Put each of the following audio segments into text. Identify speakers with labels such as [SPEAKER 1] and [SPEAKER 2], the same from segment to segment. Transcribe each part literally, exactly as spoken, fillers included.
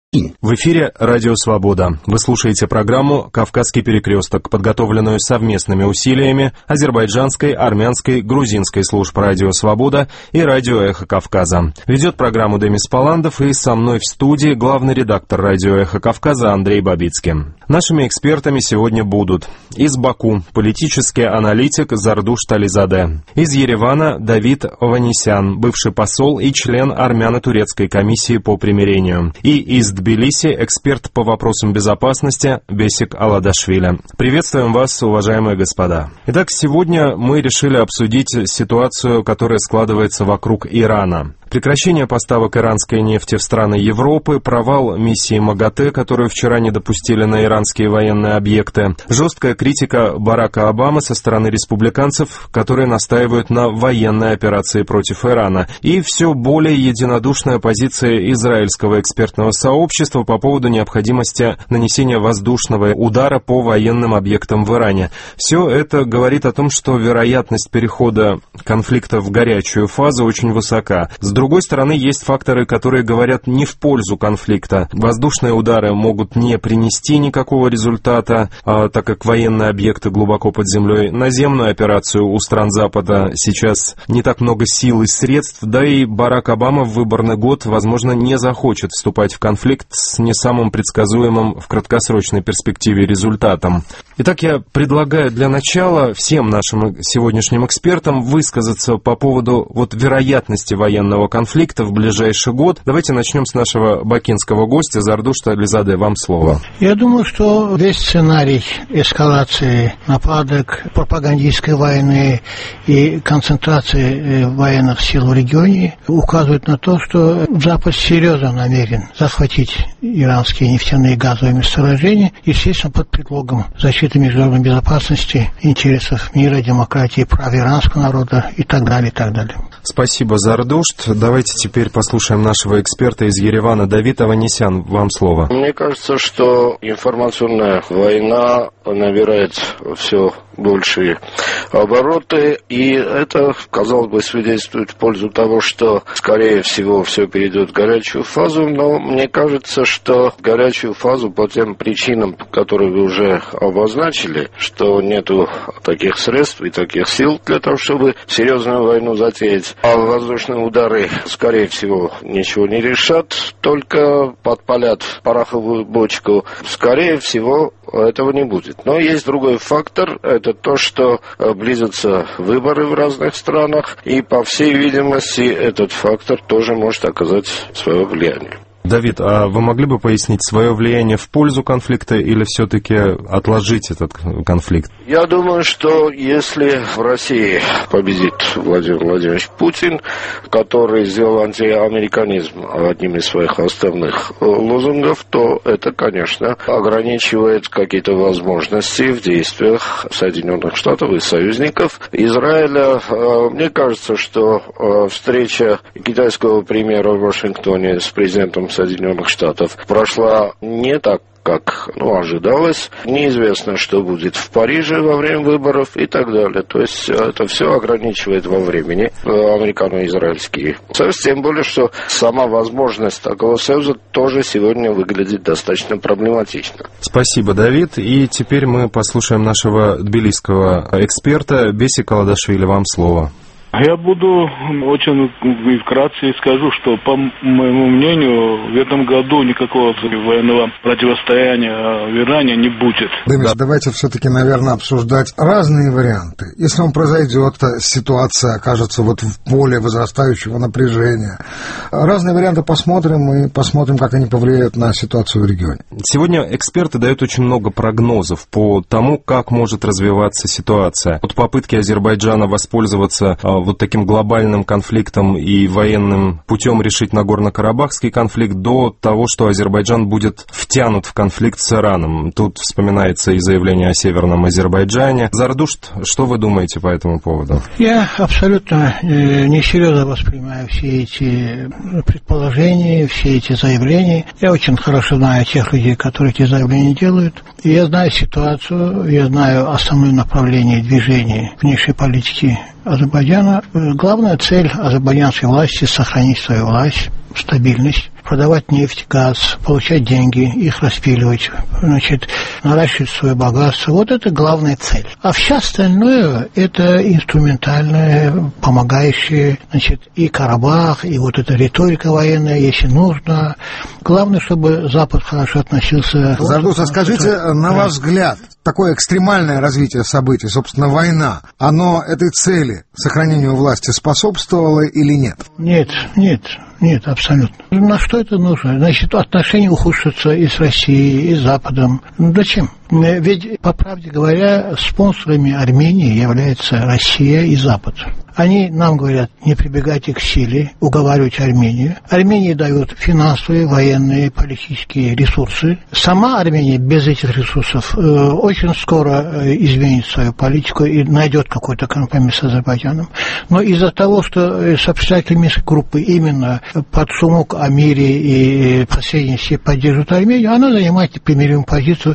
[SPEAKER 1] В эфире «Радио Свобода». Вы слушаете программу «Кавказский перекресток», подготовленную совместными усилиями азербайджанской, армянской, грузинской служб «Радио Свобода» и «Радио Эхо Кавказа». Ведет программу Демис Паландов, и со мной в студии главный редактор «Радио Эхо Кавказа» Андрей Бабицкий. Нашими экспертами сегодня будут: из Баку политический аналитик Зардуш Тализаде, из Еревана Давид Ованесян, бывший посол и член армяно-турецкой комиссии по примирению, и из Тбилиси эксперт по вопросам безопасности Бесик Аладашвили. Приветствуем вас, уважаемые господа. Итак, сегодня мы решили обсудить ситуацию, которая складывается вокруг Ирана. Прекращение поставок иранской нефти в страны Европы, провал миссии МАГАТЭ, которую вчера не допустили на иранские военные объекты, жесткая критика Барака Обамы со стороны республиканцев, которые настаивают на военной операции против Ирана, и все более единодушная позиция израильского экспертного сообщества по поводу необходимости нанесения воздушного удара по военным объектам в Иране. Все это говорит о том, что вероятность перехода конфликта в горячую фазу очень высока. С другой стороны, есть факторы, которые говорят не в пользу конфликта. Воздушные удары могут не принести никакого результата, а, так как военные объекты глубоко под землей. Наземную операцию у стран Запада сейчас не так много сил и средств, да и Барак Обама в выборный год, возможно, не захочет вступать в конфликт с не самым предсказуемым в краткосрочной перспективе результатом. Итак, я предлагаю для начала всем нашим сегодняшним экспертам высказаться по поводу вот вероятности военного конфликта в ближайший год. Давайте начнем с нашего бакинского гостя. Зардуш Тализаде, вам слово.
[SPEAKER 2] Я думаю, что весь сценарий эскалации нападок, пропагандистской войны и концентрации военных сил в регионе указывает на то, что Запад серьезно намерен захватить иранские нефтяные и газовые месторождения, естественно, под предлогом защиты международной безопасности, интересов мира, демократии, прав иранского народа и так далее, и так далее.
[SPEAKER 1] Спасибо, Зардуш. Давайте теперь послушаем нашего эксперта из Еревана. Давид Ованесян, вам слово.
[SPEAKER 3] Мне кажется, что информационная война набирает все большие обороты, и это, казалось бы, свидетельствует в пользу того, что, скорее всего, все перейдет в горячую фазу, но мне кажется, что в горячую фазу по тем причинам, которые вы уже обозначили, что нету таких средств и таких сил для того, чтобы серьезную войну затеять, а воздушные удары, скорее всего, ничего не решат, только подпалят пороховую бочку. Скорее всего, этого не будет. Но есть другой фактор, это то, что близятся выборы в разных странах, и, по всей видимости, этот фактор тоже может оказать свое влияние.
[SPEAKER 1] Давид, а вы могли бы пояснить свое влияние в пользу конфликта или все-таки отложить этот конфликт?
[SPEAKER 3] Я думаю, что если в России победит Владимир Владимирович Путин, который сделал антиамериканизм одним из своих основных лозунгов, то это, конечно, ограничивает какие-то возможности в действиях Соединенных Штатов и союзников Израиля. Мне кажется, что встреча китайского премьера в Вашингтоне с президентом Соединенных Штатов прошла не так, как ну, ожидалось. Неизвестно, что будет в Париже во время выборов и так далее. То есть это все ограничивает во времени американо-израильский союз. Тем более, что сама возможность такого союза тоже сегодня выглядит достаточно проблематично.
[SPEAKER 1] Спасибо, Давид. И теперь мы послушаем нашего тбилисского эксперта Бесик Аладашвили. Вам слово.
[SPEAKER 4] Я буду очень вкратце скажу, что, по моему мнению, в этом году никакого военного противостояния в Иране не будет.
[SPEAKER 5] Демис, давайте все-таки, наверное, обсуждать разные варианты. Если он произойдет, ситуация окажется вот в поле возрастающего напряжения. Разные варианты посмотрим и посмотрим, как они повлияют на ситуацию в регионе.
[SPEAKER 1] Сегодня эксперты дают очень много прогнозов по тому, как может развиваться ситуация. От попытки Азербайджана воспользоваться вот таким глобальным конфликтом и военным путем решить Нагорно-Карабахский конфликт до того, что Азербайджан будет втянут в конфликт с Ираном. Тут вспоминается и заявление о Северном Азербайджане. Зардуш, что вы думаете по этому поводу?
[SPEAKER 2] Я абсолютно несерьезно воспринимаю все эти предположения, все эти заявления. Я очень хорошо знаю тех людей, которые эти заявления делают. И я знаю ситуацию, я знаю основное направление движения внешней политики Азербайджана. Главная цель азербайджанской власти – сохранить свою власть, стабильность, продавать нефть, газ, получать деньги, их распиливать, значит, наращивать свое богатство. Вот это главная цель. А все остальное – это инструментальное, помогающее, значит, и Карабах, и вот эта риторика военная, если нужно. Главное, чтобы Запад хорошо относился.
[SPEAKER 5] Зардуш, а скажите, на ваш взгляд, такое экстремальное развитие событий, собственно, война, оно этой цели, сохранению власти, способствовало или нет?
[SPEAKER 2] Нет, нет. Нет, абсолютно. На что это нужно? Значит, отношения ухудшатся и с Россией, и с Западом. Ну, зачем? Ведь, по правде говоря, спонсорами Армении являются Россия и Запад. Они нам говорят, не прибегайте к силе, уговаривать Армению. Армении дают финансовые, военные, политические ресурсы. Сама Армения без этих ресурсов э, очень скоро э, изменит свою политику и найдет какой-то компромисс с Азербайджаном. Но из-за того, что э, сопредседатели Минской группы именно под шумок о мире и посредничестве поддерживают Армению, она занимает примирительную позицию.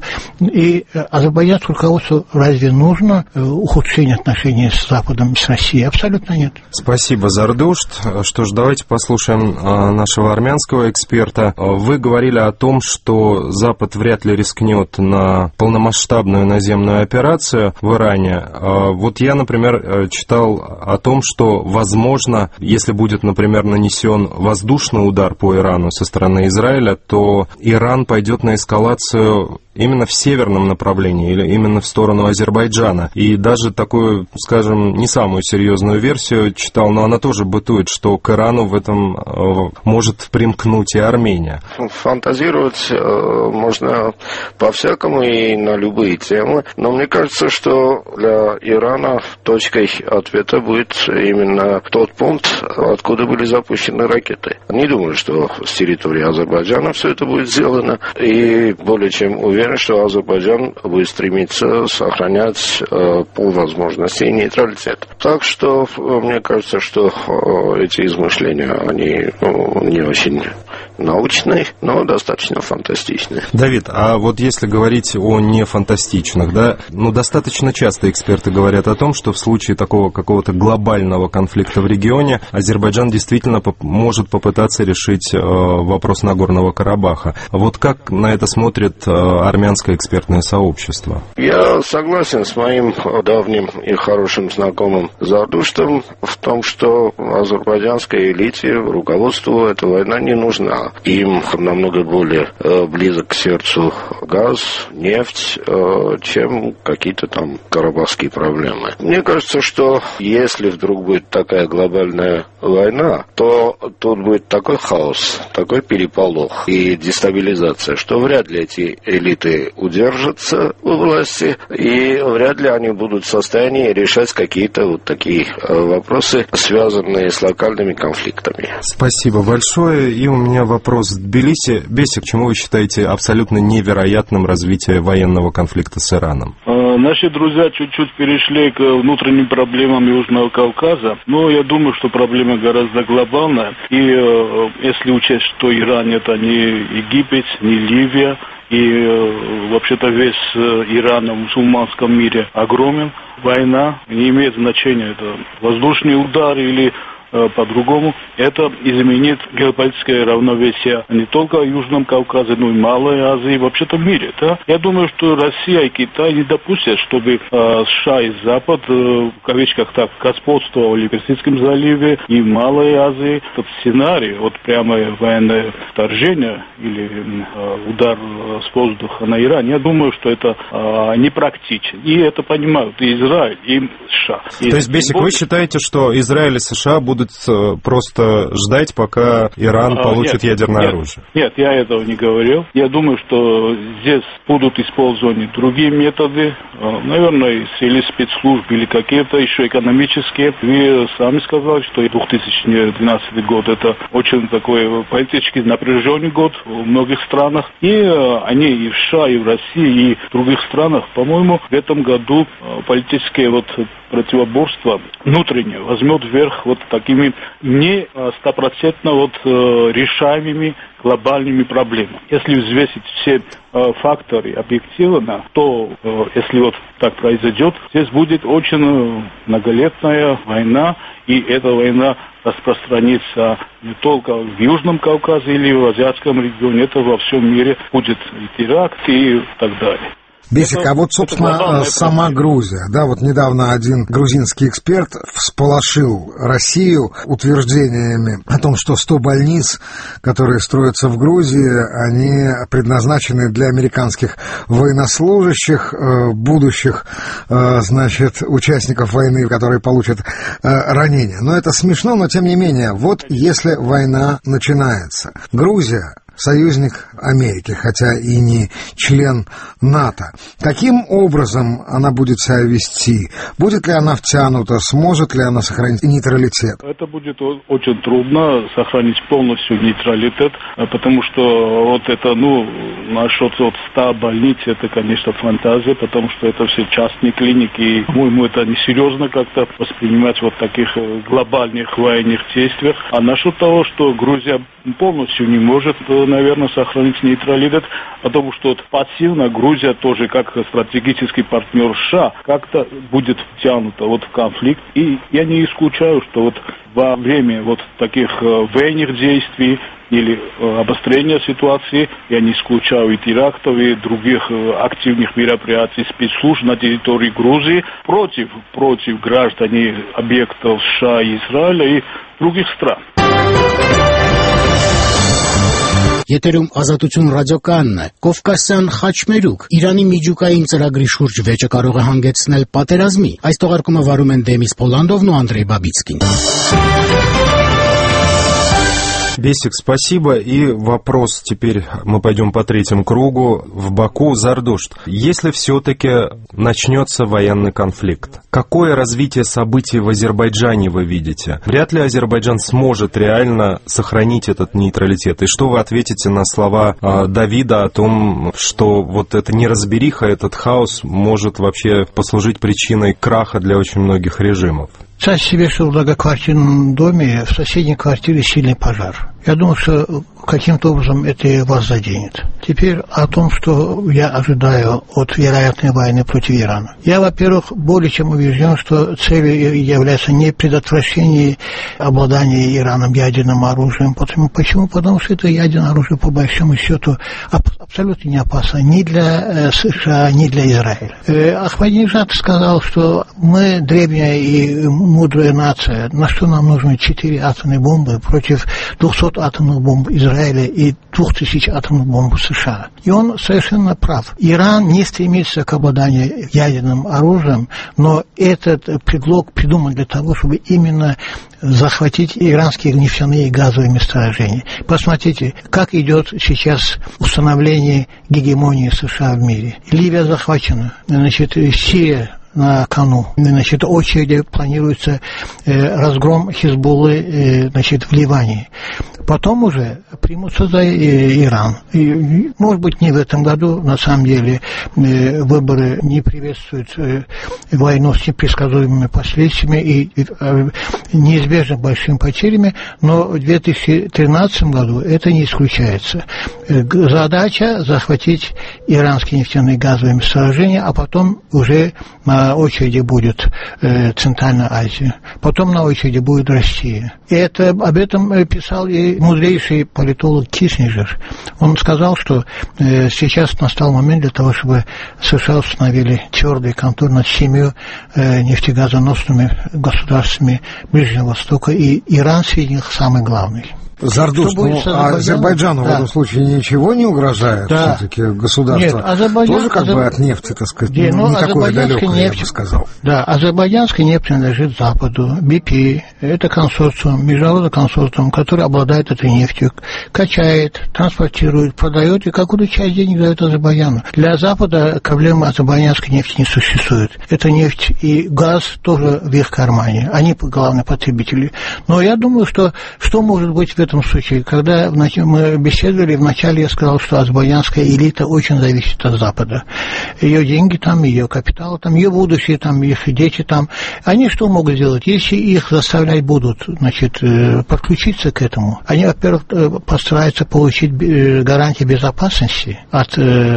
[SPEAKER 2] И азербайджанскому руководству разве нужно э, ухудшение отношений с Западом, с Россией? Абсолютно. Нет.
[SPEAKER 1] Спасибо, Зардушт. Что ж, давайте послушаем нашего армянского эксперта. Вы говорили о том, что Запад вряд ли рискнет на полномасштабную наземную операцию в Иране. Вот я, например, читал о том, что, возможно, если будет, например, нанесен воздушный удар по Ирану со стороны Израиля, то Иран пойдет на эскалацию именно в северном направлении, или именно в сторону Азербайджана. И даже такую, скажем, не самую серьезную версию читал, но она тоже бытует, что к Ирану в этом э, может примкнуть и Армения.
[SPEAKER 3] Фантазировать э, можно по-всякому и на любые темы, но мне кажется, что для Ирана точкой ответа будет именно тот пункт, откуда были запущены ракеты. Не думаю, что с территории Азербайджана все это будет сделано, и более чем уверен, что Азербайджан будет стремиться сохранять э, по возможности нейтралитет. Так что мне кажется, что э, эти измышления, они ну, не очень научные, но достаточно фантастичные.
[SPEAKER 1] Давид, а вот если говорить о нефантастичных, да, ну достаточно часто эксперты говорят о том, что в случае такого какого-то глобального конфликта в регионе Азербайджан действительно поп- может попытаться решить э, вопрос Нагорного Карабаха. Вот как на это смотрит э, армянское экспертное сообщество?
[SPEAKER 3] Я согласен с моим давним и хорошим знакомым Зардуштом в том, что азербайджанской элите, руководству эта война не нужна. Им намного более э, близок к сердцу газ, нефть, э, чем какие-то там карабахские проблемы. Мне кажется, что если вдруг будет такая глобальная война, то тут будет такой хаос, такой переполох и дестабилизация, что вряд ли эти элиты удержатся у власти, и вряд ли они будут в состоянии решать какие-то вот такие вопросы, связанные с локальными конфликтами.
[SPEAKER 1] Спасибо большое. И у меня вопрос к Тбилиси. Бесик, почему вы считаете абсолютно невероятным развитие военного конфликта с Ираном?
[SPEAKER 4] Наши друзья чуть-чуть перешли к внутренним проблемам Южного Кавказа, но я думаю, что проблема гораздо глобальная. И э, если учесть, что Иран это не Египет, не Ливия, и э, вообще-то весь э, Иран в мусульманском мире огромен, война не имеет значения, это воздушный удар или по-другому, это изменит геополитическое равновесие не только в Южном Кавказе, но и в Малой Азии, вообще-то в мире. Да? Я думаю, что Россия и Китай не допустят, чтобы э, США и Запад, э, в кавычках так, господствовали в Персидском заливе и в Малой Азии. Этот сценарий, вот прямое военное вторжение или э, удар с воздуха на Иран, я думаю, что это э, непрактично. И это понимают и Израиль, и США. И
[SPEAKER 1] То есть, Бесик, вы считаете, что Израиль и США будут просто ждать, пока Иран а, получит нет, ядерное
[SPEAKER 4] нет,
[SPEAKER 1] оружие?
[SPEAKER 4] Нет, я этого не говорил. Я думаю, что здесь будут использованы другие методы, наверное, или спецслужб, или какие-то еще экономические. Вы сами сказали, что две тысячи двенадцатый год это очень такой политически напряженный год в многих странах. И они и в США, и в России, и в других странах, по-моему, в этом году политические вот противоборства внутреннее возьмет вверх вот так, такими не стопроцентно вот решаемыми глобальными проблемами. Если взвесить все э, факторы объективно, то э, если вот так произойдет, здесь будет очень э, многолетняя война, и эта война распространится не только в Южном Кавказе или в Азиатском регионе, это во всем мире будет и теракт и так далее.
[SPEAKER 5] Бесик, а вот, собственно, сама Грузия, да, вот недавно один грузинский эксперт всполошил Россию утверждениями о том, что сто больниц, которые строятся в Грузии, они предназначены для американских военнослужащих, будущих, значит, участников войны, которые получат ранения. Но это смешно, но тем не менее, вот если война начинается, Грузия союзник Америки, хотя и не член НАТО. Каким образом она будет себя вести? Будет ли она втянута? Сможет ли она сохранить нейтралитет?
[SPEAKER 4] Это будет очень трудно сохранить полностью нейтралитет, потому что вот это, ну, насчет вот ста больниц, это, конечно, фантазия, потому что это все частные клиники, и, по-моему, это несерьезно как-то воспринимать вот таких глобальных военных действиях. А насчет того, что Грузия полностью не может, наверное, сохранить нейтралитет, потому что вот пассивно Грузия тоже, как стратегический партнер США, как-то будет втянута вот в конфликт. И я не исключаю, что вот во время вот таких военных действий или обострения ситуации, я не исключаю и терактов, и других активных мероприятий спецслужб на территории Грузии против, против граждан объектов США и Израиля и других стран.
[SPEAKER 6] Եթերում Ազատություն ռադիոկայանն է։ Կովկասյան խաչմերուկ Իրանի միջուկային ծրագրի շուրջ վեճը կարող է հանգեցնել պատերազմի։ Այս թողարկումը վարում են Դեմիս Պոլանդովն ու Անդրեյ Բաբիցկին։
[SPEAKER 1] Бесик, спасибо. И вопрос теперь, мы пойдем по третьему кругу. В Баку, Зардушт. Если все-таки начнется военный конфликт, какое развитие событий в Азербайджане вы видите? Вряд ли Азербайджан сможет реально сохранить этот нейтралитет. И что вы ответите на слова э, Давида о том, что вот эта неразбериха, этот хаос может вообще послужить причиной краха для очень многих режимов?
[SPEAKER 2] Представь себе, что в многоквартирном доме в соседней квартире сильный пожар. Я думаю, что каким-то образом это вас заденет. Теперь о том, что я ожидаю от вероятной войны против Ирана. Я, во-первых, более чем убежден, что целью является не предотвращение обладания Ираном ядерным оружием. Почему? Потому что это ядерное оружие, по большому счету, абсолютно не опасно ни для США, ни для Израиля. Ахмадинежад сказал, что мы древняя и мудрая нация. На что нам нужны четыре атомные бомбы против двухсот атомных бомб Израиля и двух тысяч атомных бомб США. И он совершенно прав. Иран не стремится к обладанию ядерным оружием, но этот предлог придуман для того, чтобы именно захватить иранские нефтяные и газовые месторождения. Посмотрите, как идет сейчас установление гегемонии США в мире. Ливия захвачена, значит, Сирия на кону. Значит, очереди планируется э, разгром Хизбуллы э, значит, в Ливане. Потом уже примутся за э, Иран. И, может быть, не в этом году, на самом деле, э, выборы не приветствуют э, войну с непредсказуемыми последствиями и э, неизбежно большими потерями, но в две тысячи тринадцатом году это не исключается. Э, задача захватить иранские нефтяные и газовые месторождения, а потом уже на очереди будет э, Центральная Азия, потом на очереди будет Россия. И это, об этом писал и мудрейший политолог Киссинджер. Он сказал, что э, сейчас настал момент для того, чтобы США установили твердый контроль над семью э, нефтегазоносными государствами Ближнего Востока, и Иран среди них самый главный.
[SPEAKER 5] Зардуш, ну, а Азербайджану да. в этом случае ничего не угрожает, да. все-таки государство? Нет, Азербайджан... Тоже как Азер... бы от нефти, так сказать, Где, ну, не такое далекое, нефть... я бы сказал.
[SPEAKER 2] Да, азербайджанская нефть принадлежит Западу, би пи, это консорциум, международный консорциум, который обладает этой нефтью, качает, транспортирует, продает и какую-то часть денег дает Азербайджану. Для Запада проблемы азербайджанской нефти не существует. Это нефть и газ тоже в их кармане, они главные потребители. Но я думаю, что что может быть в этом этом случае. Когда мы беседовали, вначале я сказал, что азербайджанская элита очень зависит от Запада. Ее деньги там, ее капитал там, ее будущее там, их дети там. Они что могут сделать? Если их заставлять будут, значит, подключиться к этому, они, во-первых, постараются получить гарантии безопасности от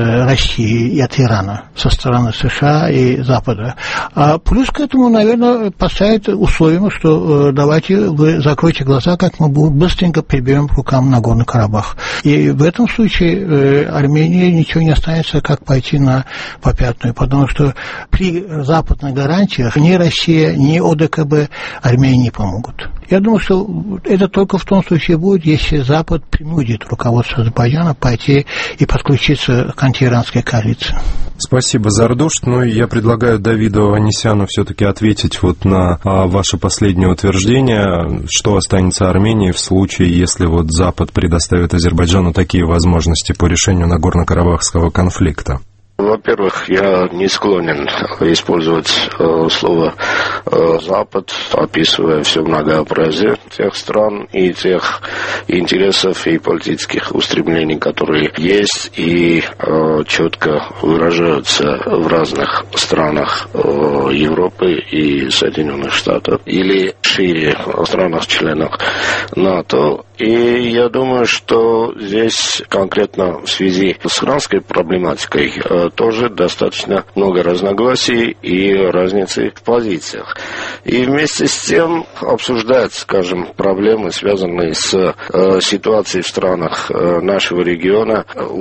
[SPEAKER 2] России и от Ирана со стороны США и Запада. А плюс к этому, наверное, поставят условием, что давайте вы закройте глаза, как мы быстренько приберем к рукам Нагорный Карабах. И в этом случае Армении ничего не останется, как пойти на попятную, потому что при западных гарантиях ни Россия, ни ОДКБ Армении не помогут. Я думаю, что это только в том случае будет, если Запад принудит руководство Азербайджана пойти и подключиться к антииранской коалиции.
[SPEAKER 1] Спасибо, Зардушт. Ну, я предлагаю Давиду Аванесяну все-таки ответить вот на а, ваше последнее утверждение, что останется Армении в случае, если вот Запад предоставит Азербайджану такие возможности по решению Нагорно-Карабахского конфликта.
[SPEAKER 3] Во-первых, я не склонен использовать э, слово э, «Запад», описывая все многообразие тех стран и тех интересов и политических устремлений, которые есть и э, четко выражаются в разных странах э, Европы и Соединенных Штатов, или шире в странах-членах НАТО. И я думаю, что здесь конкретно в связи с иранской проблематикой э, тоже достаточно много разногласий и разницы в позициях. И вместе с тем обсуждать, скажем, проблемы, связанные с э, ситуацией в странах э, нашего региона,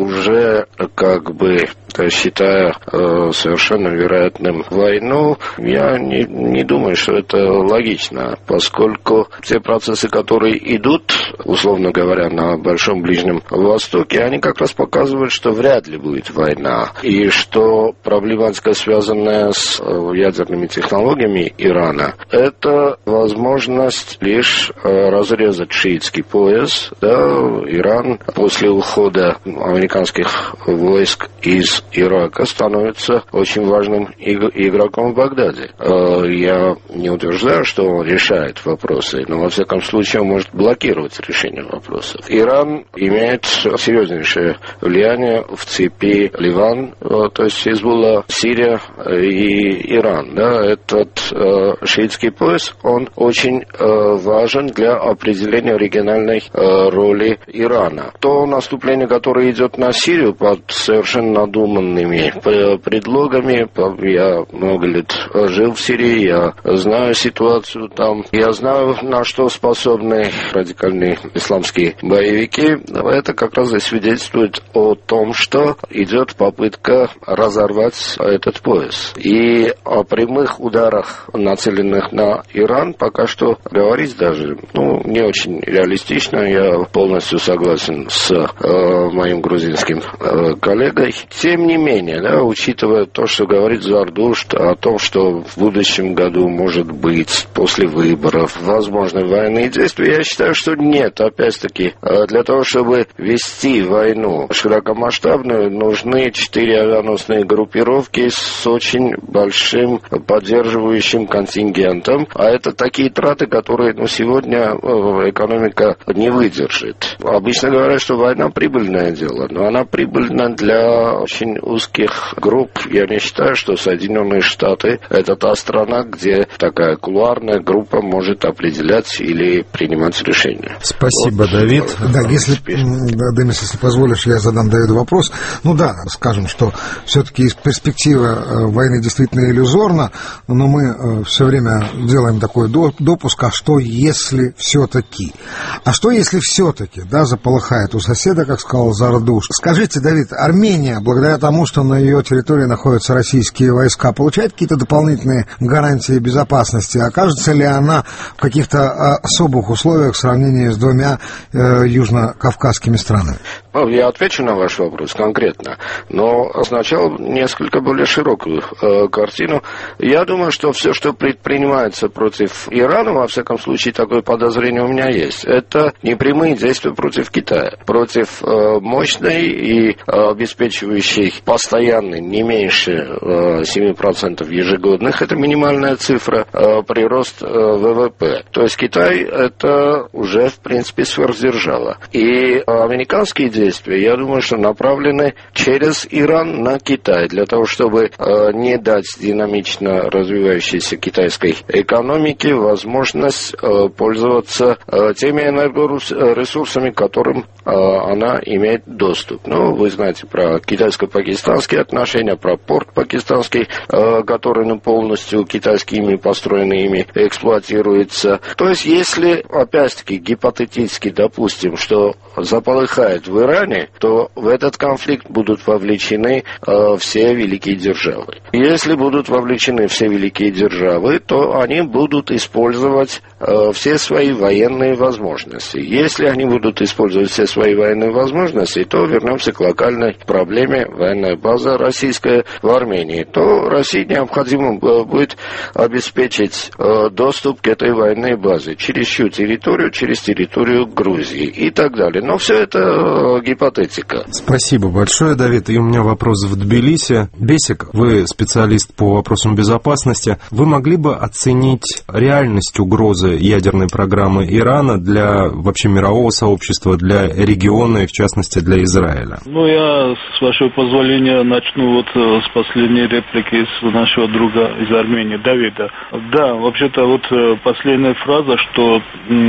[SPEAKER 3] уже как бы считая э, совершенно вероятным войну, я не, не думаю, что это логично, поскольку те процессы, которые идут, условно говоря, на Большом Ближнем Востоке, они как раз показывают, что вряд ли будет война, и что проблематика, связанная с ядерными технологиями Ирана, это возможность лишь разрезать шиитский пояс. Да, Иран после ухода американских войск из Ирака становится очень важным игроком в Багдаде. Я не утверждаю, что он решает вопросы, но во всяком случае он может блокировать решение вопросов. Иран имеет серьезнейшее влияние в цепи Ливан, то есть Хизбулла, Сирия и Иран. Да, этот э, шиитский пояс, он очень э, важен для определения региональной э, роли Ирана. То наступление, которое идет на Сирию под совершенно надуманными предлогами, я много лет жил в Сирии, я знаю ситуацию там, я знаю, на что способны радикальные исламские боевики. Это как раз и свидетельствует о том, что идет попытка разорвать этот пояс. И о прямых ударах, нацеленных на Иран, пока что говорить даже ну, не очень реалистично. Я полностью согласен с э, моим грузинским э, коллегой. Тем не менее, да, учитывая то, что говорит Зардушт о том, что в будущем году может быть после выборов возможны военные действия, я считаю, что нет. Опять-таки, для того, чтобы вести войну широкомасштабную, нужны четыре авианосные группировки с очень большим поддерживающим контингентом. А это такие траты, которые ну, сегодня экономика не выдержит. Обычно говорят, что война прибыльное дело, но она прибыльна для очень узких групп. Я не считаю, что Соединенные Штаты — это та страна, где такая кулуарная группа может определять или принимать решения.
[SPEAKER 1] Спасибо, вот, Давид.
[SPEAKER 5] Да, если, Демис, если позволишь, я задам Давиду вопрос. Ну да, скажем, что все-таки перспектива войны действительно иллюзорна, но мы все время делаем такой допуск, а что если все-таки? А что если все-таки, да, заполыхает у соседа, как сказал Зардушт? Скажите, Давид, Армения, благодаря тому, что на ее территории находятся российские войска, получает какие-то дополнительные гарантии безопасности? Окажется ли она в каких-то особых условиях в сравнении с двумя э, южно-кавказскими странами?
[SPEAKER 3] Я отвечу на ваш вопрос конкретно, но сначала несколько более широкую э, картину. Я думаю, что все, что предпринимается против Ирана, во всяком случае, такое подозрение у меня есть, это непрямые действия против Китая, против э, мощной и э, обеспечивающей постоянный, не меньше э, семь процентов ежегодных, это минимальная цифра, э, прирост э, ВВП. То есть Китай это уже, в принципе, сверхдержава. И американские действия, я думаю, что направлены через Иран на Китай, для того, чтобы э, не дать динамично развивающейся китайской экономике возможность э, пользоваться э, теми энергоресурсами, к которым э, она имеет доступ. Ну, вы знаете про китайско-пакистанские отношения, про порт пакистанский, э, который ну, полностью китайскими построенными эксплуатируется. То есть, если, опять-таки, гипотетически допустим, что заполыхает в Иране, то в этот конфликт будут вовлечены э, все великие державы. Если будут вовлечены все великие державы, то они будут использовать э, все свои военные возможности. Если они будут использовать все свои военные возможности, то вернемся к локальной проблеме военная база российская в Армении. То России необходимо будет обеспечить э, доступ к этой военной базе через чью территорию, через территорию Грузии и так далее. Но все это э, гипотетика.
[SPEAKER 1] Спасибо большое, Давид. И у меня вопрос в Тбилиси. Бесик, вы специалист по вопросам безопасности. Вы могли бы оценить реальность угрозы ядерной программы Ирана для вообще мирового сообщества, для региона и, в частности, для Израиля?
[SPEAKER 4] Ну, я, с вашего позволения, начну вот с последней реплики с нашего друга из Армении, Давида. Да, вообще-то вот последняя фраза, что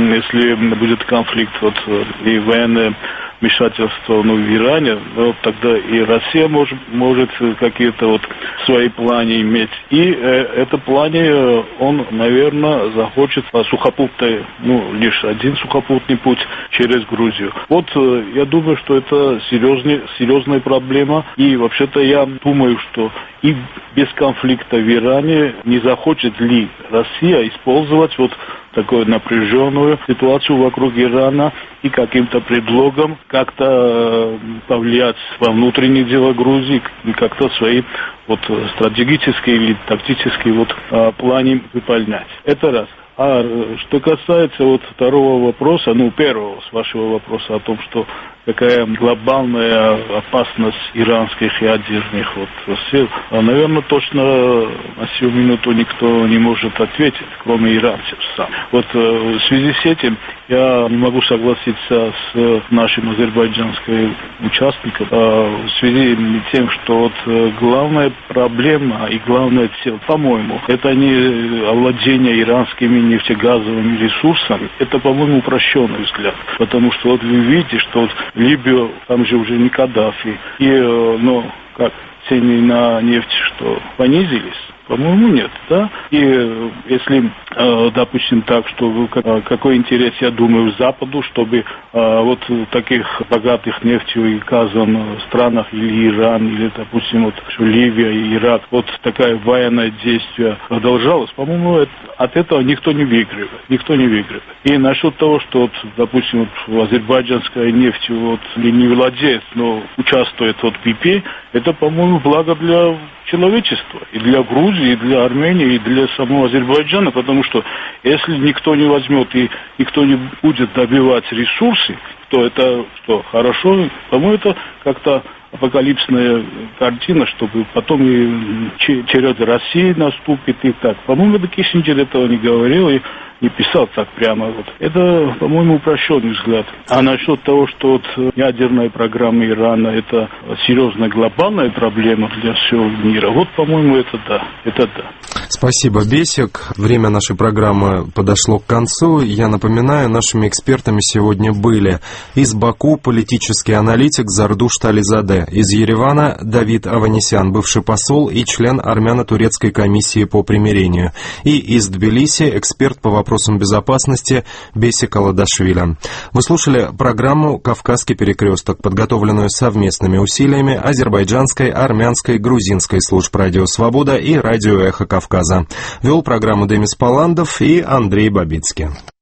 [SPEAKER 4] если будет конфликт вот, и военное вмешательство ну, в Иране, ну, тогда и Россия может, может какие-то вот свои планы иметь. И э, это планы, э, он, наверное, захочет по сухопутной, ну, лишь один сухопутный путь через Грузию. Вот э, я думаю, что это серьезный, серьезная проблема. И вообще-то я думаю, что и без конфликта в Иране не захочет ли Россия использовать вот такую напряженную ситуацию вокруг Ирана и каким-то предлогом как-то повлиять во внутренние дела Грузии и как-то свои вот стратегические или тактические вот планы выполнять. Это раз. А что касается вот второго вопроса, ну, первого с вашего вопроса о том, что какая глобальная опасность иранских ядерных вот сил, наверное, точно на сию минуту никто не может ответить, кроме иранцев сам. Вот в связи с этим я не могу согласиться с нашим азербайджанским участником в связи с тем, что вот главная проблема и главная цель, по-моему, это не овладение иранскими нефтегазовыми ресурсами, это, по-моему, упрощенный взгляд, потому что вот вы видите, что вот Либию, там же уже не Каддафи, и, ну, как, цены на нефть, что, понизились? По-моему, нет, да? И если, э, допустим, так, что какой интерес, я думаю, Западу, чтобы э, вот в таких богатых нефтью и газом странах, или Иран, или, допустим, вот Ливия и Ирак, вот такая военное действие продолжалось, по-моему, это, от этого никто не выигрывает, никто не выигрывает. И насчет того, что, вот, допустим, вот, азербайджанская нефть вот, не владеет, но участвует вот, в би пи, это, по-моему, благо для человечества, и для Грузии, и для Армении, и для самого Азербайджана, потому что если никто не возьмет и никто не будет добивать ресурсы, то это что, хорошо? По-моему, это как-то апокалипсная картина, чтобы потом и черед России наступит и так. По-моему, это Киссинджер этого не говорил и не писал так прямо. Вот. Это, по-моему, упрощенный взгляд. А насчет того, что вот ядерная программа Ирана это серьезная глобальная проблема для всего мира, вот, по-моему, это да. Это да.
[SPEAKER 1] Спасибо, Бесик. Время нашей программы подошло к концу. Я напоминаю, нашими экспертами сегодня были из Баку политический аналитик Зардуш Тализаде, из Еревана Давид Аванесян, бывший посол и член армяно-турецкой комиссии по примирению, и из Тбилиси эксперт по вопросам безопасности Бесик Аладашвили. Вы слушали программу «Кавказский перекресток», подготовленную совместными усилиями азербайджанской, армянской, грузинской служб «Радио Свобода» и «Радио Эхо Кавказа». Вел программу Демис Паландов и Андрей Бабицкий.